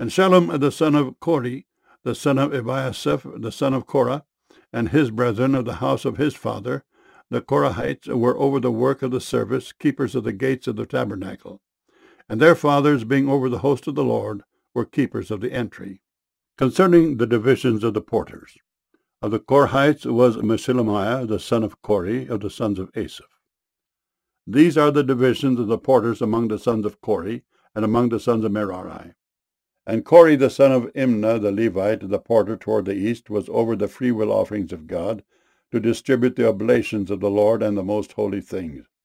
And Shallum the son of Kori, the son of Ebiasaph, the son of Korah, and his brethren of the house of his father, the Korahites, were over the work of the service, keepers of the gates of the tabernacle. And their fathers, being over the host of the Lord, were keepers of the entry. Concerning the divisions of the porters, of the Korahites was Meshelemiah, the son of Kori, of the sons of Asaph. These are the divisions of the porters among the sons of Kori, and among the sons of Merari. And Kori, the son of Imnah, the Levite, the porter toward the east, was over the freewill offerings of God, to distribute the oblations of the Lord and the most holy things.